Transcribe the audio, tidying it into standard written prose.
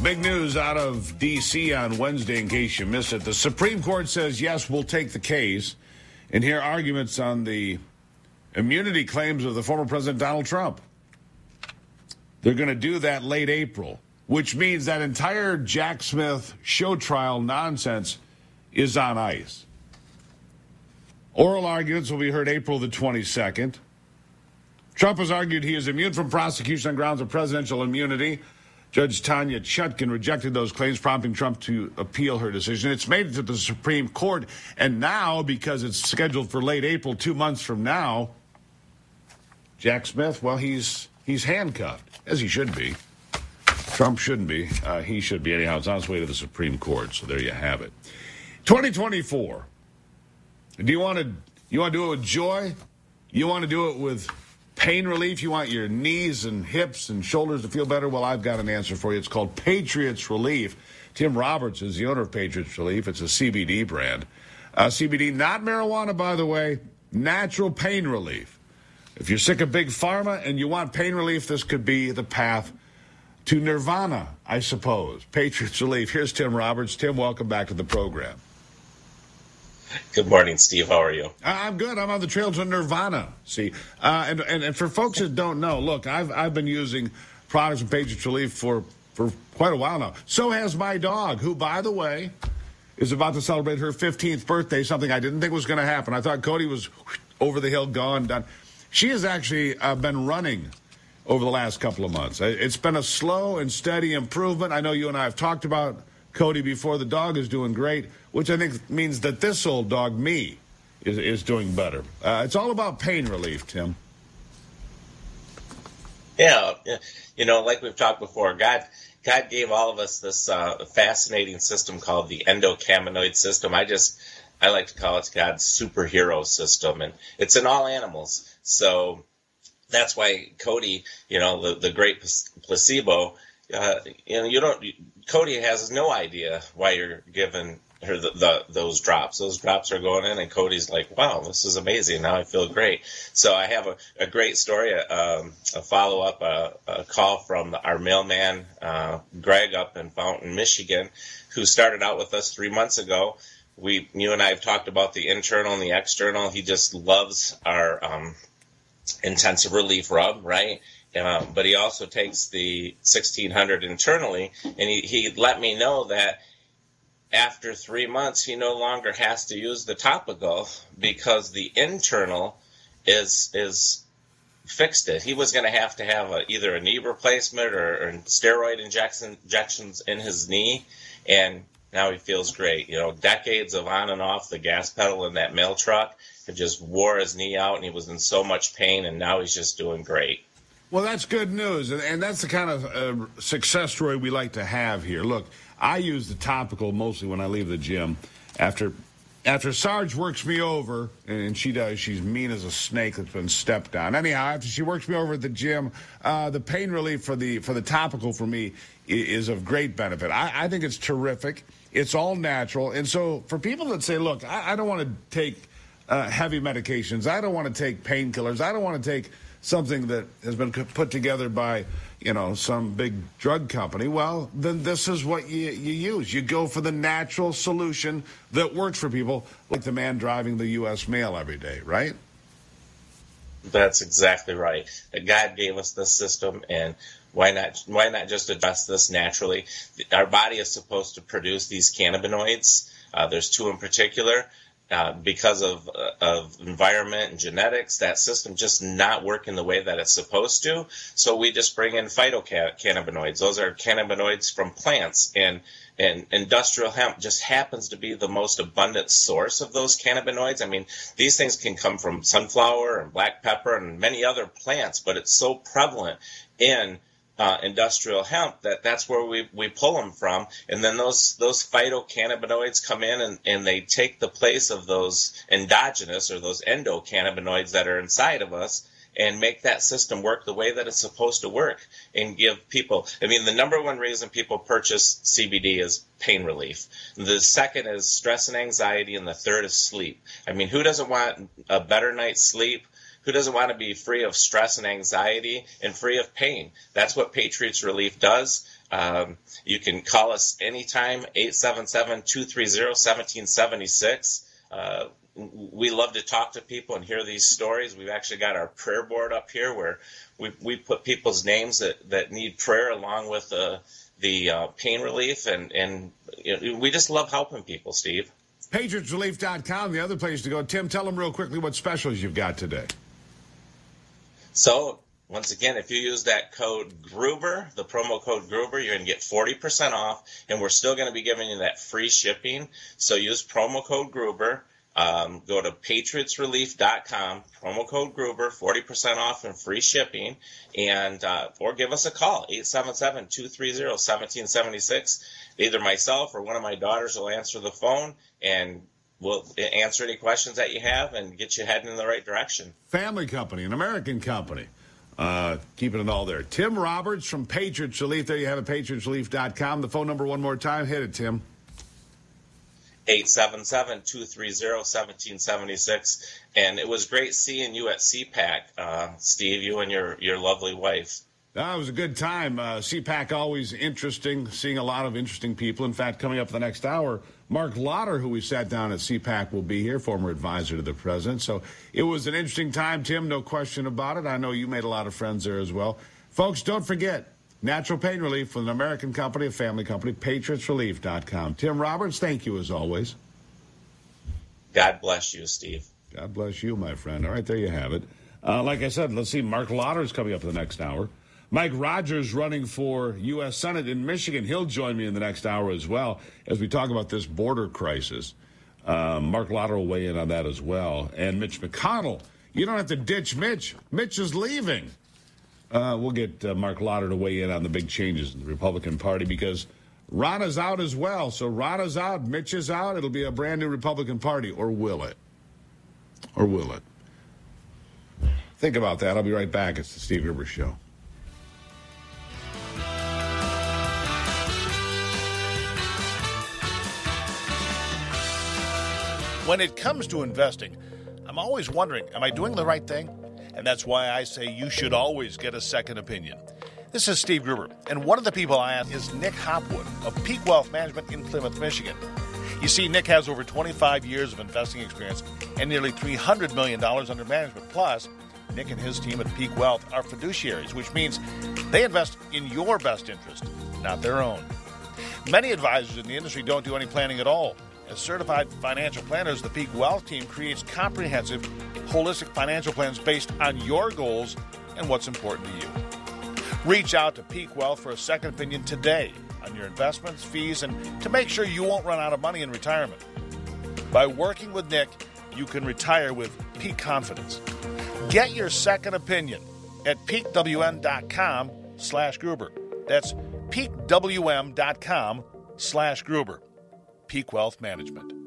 Big news out of D.C. on Wednesday, in case you missed it. The Supreme Court says, yes, we'll take the case and hear arguments on the immunity claims of the former President Donald Trump. They're going to do that late April, which means that entire Jack Smith show trial nonsense is on ice. Oral arguments will be heard April the 22nd. Trump has argued he is immune from prosecution on grounds of presidential immunity. Judge Tanya Chutkan rejected those claims, prompting Trump to appeal her decision. It's made it to the Supreme Court, and now, because it's scheduled for late April, 2 months from now, Jack Smith, well, he's handcuffed, as he should be. Trump shouldn't be. He should be. Anyhow, it's on its way to the Supreme Court, so there you have it. 2024. Do you want to do it with joy? You want to do it with pain relief? You want your knees and hips and shoulders to feel better? Well, I've got an answer for you. It's called Patriots Relief. Tim Roberts is the owner of Patriots Relief. It's a CBD brand. CBD, not marijuana, by the way, natural pain relief. If you're sick of Big Pharma and you want pain relief, this could be the path to nirvana, I suppose. Patriots Relief. Here's Tim Roberts. Tim, welcome back to the program. Good morning, Steve. How are you? I'm good. I'm on the trail to nirvana. See, and for folks that don't know, look, I've been using products from Patriots Relief for quite a while now. So has my dog, who, by the way, is about to celebrate her 15th birthday, something I didn't think was going to happen. I thought Cody was over the hill, gone, done. She has actually been running over the last couple of months. It's been a slow and steady improvement. I know you and I have talked about Cody before. The dog is doing great, which I think means that this old dog, me, is doing better. It's all about pain relief, Tim. Yeah, like we've talked before, God gave all of us this fascinating system called the endocannabinoid system. I like to call it God's superhero system, and it's in all animals. So that's why Cody, the great placebo, Cody has no idea why you're giving her those drops. Those drops are going in, and Cody's like, wow, this is amazing. Now I feel great. So I have a great story, a follow-up, a call from our mailman, Greg, up in Fountain, Michigan, who started out with us 3 months ago. You and I have talked about the internal and the external. He just loves our intensive relief rub, right? But he also takes the 1600 internally, and he let me know that after 3 months, he no longer has to use the topical because the internal is fixed it. He was going to have either a knee replacement or steroid injections in his knee, and now he feels great. Decades of on and off the gas pedal in that mail truck had just wore his knee out, and he was in so much pain, and now he's just doing great. Well, that's good news, and that's the kind of success story we like to have here. Look, I use the topical mostly when I leave the gym. After Sarge works me over, and she does, she's mean as a snake that's been stepped on. Anyhow, after she works me over at the gym, the pain relief for the topical for me is of great benefit. I think it's terrific. It's all natural, and so for people that say, look, I don't want to take heavy medications, I don't want to take painkillers, I don't want to take something that has been put together by, some big drug company, well, then this is what you use. You go for the natural solution that works for people, like the man driving the U.S. mail every day, right? That's exactly right. God gave us this system, and why not just address this naturally? Our body is supposed to produce these cannabinoids. There's two in particular. Because of environment and genetics, that system just not working the way that it's supposed to. So we just bring in phytocannabinoids. Those are cannabinoids from plants, and industrial hemp just happens to be the most abundant source of those cannabinoids. I mean, these things can come from sunflower and black pepper and many other plants, but it's so prevalent in industrial hemp that's where we pull them from, and then those phytocannabinoids come in and they take the place of those endogenous or those endocannabinoids that are inside of us and make that system work the way that it's supposed to work and give people. I mean, the number one reason people purchase CBD is pain relief. The second is stress and anxiety, and the third is sleep. I mean, who doesn't want a better night's sleep? Who doesn't want to be free of stress and anxiety and free of pain? That's what Patriots Relief does. You can call us anytime, 877-230-1776. We love to talk to people and hear these stories. We've actually got our prayer board up here where we put people's names that need prayer along with the pain relief, and we just love helping people, Steve. PatriotsRelief.com, the other place to go. Tim, tell them real quickly what specials you've got today. So, once again, if you use that code Gruber, the promo code Gruber, you're going to get 40% off, and we're still going to be giving you that free shipping. So use promo code Gruber. Go to PatriotsRelief.com, promo code Gruber, 40% off and free shipping, and or give us a call, 877-230-1776. Either myself or one of my daughters will answer the phone, and we'll answer any questions that you have and get you heading in the right direction. Family company, an American company. Keeping it all there. Tim Roberts from Patriots Relief. There you have it, PatriotsRelief.com. The phone number one more time. Hit it, Tim. 877-230-1776. And it was great seeing you at CPAC, Steve, you and your lovely wife. It was a good time. CPAC always interesting, seeing a lot of interesting people. In fact, coming up the next hour, Mark Lauder, who we sat down at CPAC, will be here, former advisor to the president. So it was an interesting time, Tim, no question about it. I know you made a lot of friends there as well. Folks, don't forget, natural pain relief with an American company, a family company, PatriotsRelief.com. Tim Roberts, thank you as always. God bless you, Steve. God bless you, my friend. All right, there you have it. Like I said, let's see, Mark Lauder is coming up in the next hour. Mike Rogers running for U.S. Senate in Michigan. He'll join me in the next hour as well as we talk about this border crisis. Mark Lauder will weigh in on that as well. And Mitch McConnell, you don't have to ditch Mitch. Mitch is leaving. We'll get Mark Lauder to weigh in on the big changes in the Republican Party because Rana's out as well. So Rana's out, Mitch is out. It'll be a brand new Republican Party, or will it? Or will it? Think about that. I'll be right back. It's the Steve Gruber Show. When it comes to investing, I'm always wondering, am I doing the right thing? And that's why I say you should always get a second opinion. This is Steve Gruber, and one of the people I ask is Nick Hopwood of Peak Wealth Management in Plymouth, Michigan. You see, Nick has over 25 years of investing experience and nearly $300 million under management. Plus, Nick and his team at Peak Wealth are fiduciaries, which means they invest in your best interest, not their own. Many advisors in the industry don't do any planning at all. As certified financial planners, the Peak Wealth team creates comprehensive, holistic financial plans based on your goals and what's important to you. Reach out to Peak Wealth for a second opinion today on your investments, fees, and to make sure you won't run out of money in retirement. By working with Nick, you can retire with peak confidence. Get your second opinion at peakwm.com/Gruber. That's peakwm.com/Gruber. Peak Wealth Management.